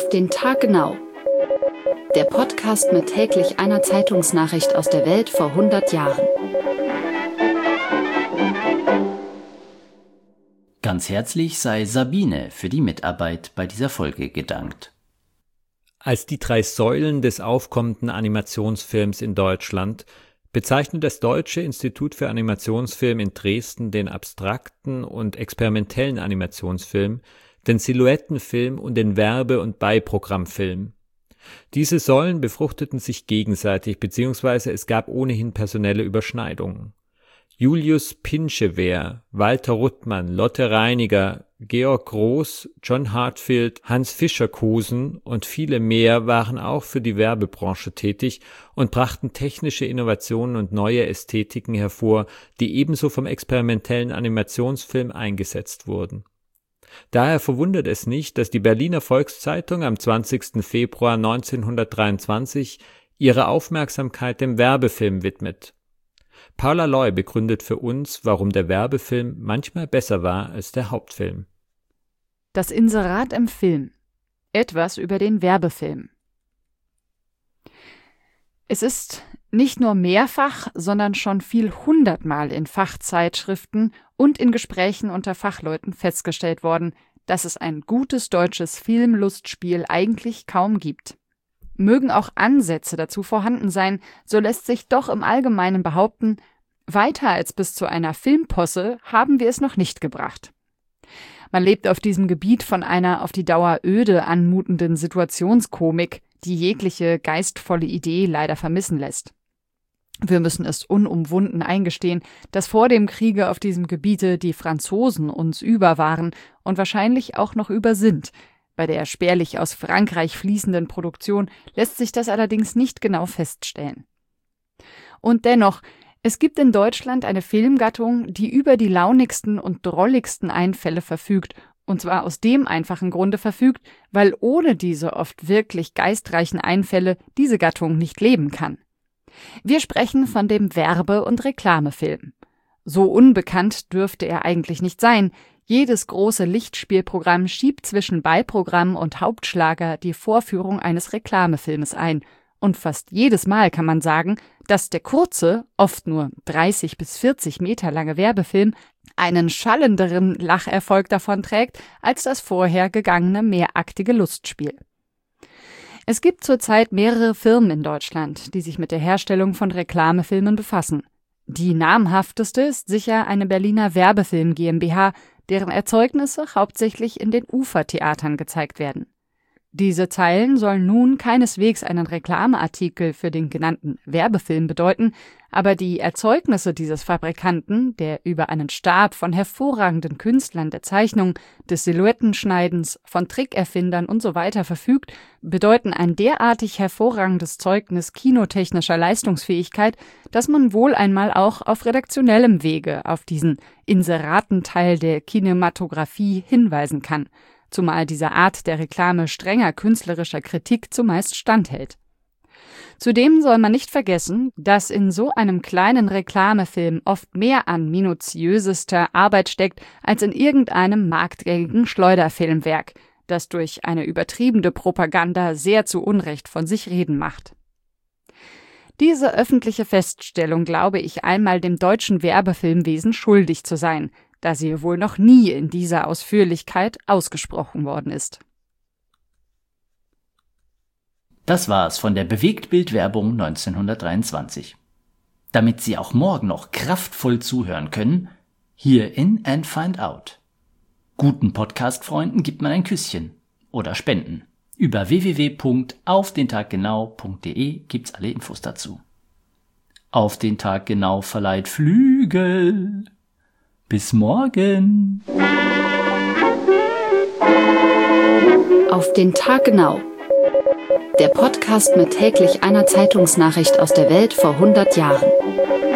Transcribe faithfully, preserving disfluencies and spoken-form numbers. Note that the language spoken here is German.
den Tag genau. Der Podcast mit täglich einer Zeitungsnachricht aus der Welt vor hundert Jahren. Ganz herzlich sei Sabine für die Mitarbeit bei dieser Folge gedankt. Als die drei Säulen des aufkommenden Animationsfilms in Deutschland bezeichnet das Deutsche Institut für Animationsfilm in Dresden den abstrakten und experimentellen Animationsfilm, den Silhouettenfilm und den Werbe- und Beiprogrammfilm. Diese Säulen befruchteten sich gegenseitig, beziehungsweise es gab ohnehin personelle Überschneidungen. Julius Pinschewer, Walter Ruttmann, Lotte Reiniger, Georg Groß, John Hartfield, Hans Fischer-Kosen und viele mehr waren auch für die Werbebranche tätig und brachten technische Innovationen und neue Ästhetiken hervor, die ebenso vom experimentellen Animationsfilm eingesetzt wurden. Daher verwundert es nicht, dass die Berliner Volkszeitung am zwanzigsten Februar neunzehnhundertdreiundzwanzig ihre Aufmerksamkeit dem Werbefilm widmet. Paula Loy begründet für uns, warum der Werbefilm manchmal besser war als der Hauptfilm. Das Inserat im Film. Etwas über den Werbefilm. Es ist nicht nur mehrfach, sondern schon viel hundertmal in Fachzeitschriften und in Gesprächen unter Fachleuten festgestellt worden, dass es ein gutes deutsches Filmlustspiel eigentlich kaum gibt. Mögen auch Ansätze dazu vorhanden sein, so lässt sich doch im Allgemeinen behaupten, weiter als bis zu einer Filmposse haben wir es noch nicht gebracht. Man lebt auf diesem Gebiet von einer auf die Dauer öde anmutenden Situationskomik, die jegliche geistvolle Idee leider vermissen lässt. Wir müssen es unumwunden eingestehen, dass vor dem Kriege auf diesem Gebiete die Franzosen uns über waren und wahrscheinlich auch noch über sind. Bei der spärlich aus Frankreich fließenden Produktion lässt sich das allerdings nicht genau feststellen. Und dennoch, es gibt in Deutschland eine Filmgattung, die über die launigsten und drolligsten Einfälle verfügt, und zwar aus dem einfachen Grunde verfügt, weil ohne diese oft wirklich geistreichen Einfälle diese Gattung nicht leben kann. Wir sprechen von dem Werbe- und Reklamefilm. So unbekannt dürfte er eigentlich nicht sein. Jedes große Lichtspielprogramm schiebt zwischen Beiprogramm und Hauptschlager die Vorführung eines Reklamefilmes ein. Und fast jedes Mal kann man sagen, dass der kurze, oft nur dreißig bis vierzig Meter lange Werbefilm einen schallenderen Lacherfolg davonträgt als das vorher gegangene mehraktige Lustspiel. Es gibt zurzeit mehrere Firmen in Deutschland, die sich mit der Herstellung von Reklamefilmen befassen. Die namhafteste ist sicher eine Berliner Werbefilm GmbH, deren Erzeugnisse hauptsächlich in den Ufertheatern gezeigt werden. Diese Zeilen sollen nun keineswegs einen Reklameartikel für den genannten Werbefilm bedeuten, aber die Erzeugnisse dieses Fabrikanten, der über einen Stab von hervorragenden Künstlern der Zeichnung, des Silhouettenschneidens, von Trickerfindern usw. verfügt, bedeuten ein derartig hervorragendes Zeugnis kinotechnischer Leistungsfähigkeit, dass man wohl einmal auch auf redaktionellem Wege auf diesen Inseratenteil der Kinematografie hinweisen kann, zumal diese Art der Reklame strenger künstlerischer Kritik zumeist standhält. Zudem soll man nicht vergessen, dass in so einem kleinen Reklamefilm oft mehr an minutiösester Arbeit steckt als in irgendeinem marktgängigen Schleuderfilmwerk, das durch eine übertriebene Propaganda sehr zu Unrecht von sich reden macht. Diese öffentliche Feststellung glaube ich einmal dem deutschen Werbefilmwesen schuldig zu sein, da sie wohl noch nie in dieser Ausführlichkeit ausgesprochen worden ist. Das war's von der Bewegtbild-Werbung neunzehnhundertdreiundzwanzig. Damit Sie auch morgen noch kraftvoll zuhören können, hier in and Find Out. Guten Podcast-Freunden gibt man ein Küsschen oder Spenden. Über w w w punkt auf den tag genau punkt d e gibt's alle Infos dazu. Auf den Tag genau verleiht Flügel. Bis morgen. Auf den Tag genau. Der Podcast mit täglich einer Zeitungsnachricht aus der Welt vor hundert Jahren.